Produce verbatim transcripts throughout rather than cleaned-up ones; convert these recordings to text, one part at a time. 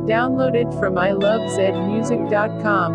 Downloaded from I love zed music dot com.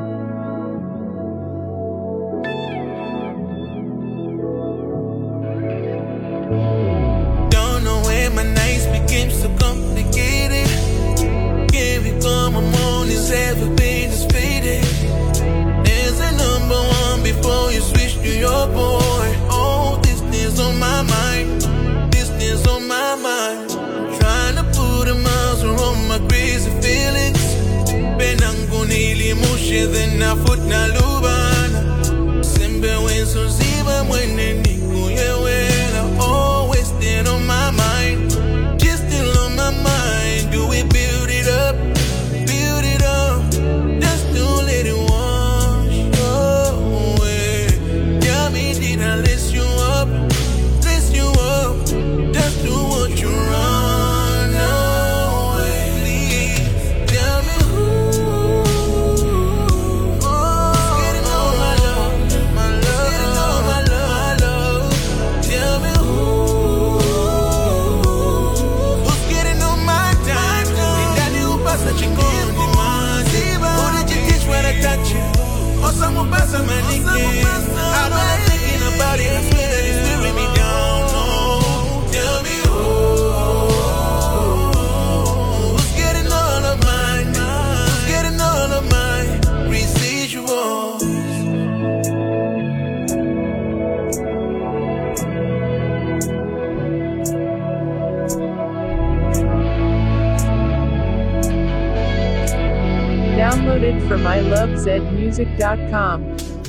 Don't know where my nights became so complicated. Can't recall my mornings ever been this faded. There's a number one before you switch to your boy. Oh, this thing's on my mind. This thing's on my mind. Trying to put a miles around my crazy feelings. Penango nili mushe then I foot na lubana. Simbe when so ziba mwene niku yewela. Always still on my mind. Just still on my mind. Do we build it up? Build it up. Just don't let it wash away. Tell me, did I lace you up? Lace you up. Just do what you run away. Please tell me who. Who's getting on my love, my love, my love, my love. Tell me who. Who's getting on my time? Nindani upasa chikondi mazi. Who did you teach when I touch you? Osa mupasa manike. I don't like thinking about it. I swear that it's wearing me down. No. Tell me who. Who's getting all of mine? Who's getting all of my residuals? Downloaded from I love zed music dot com.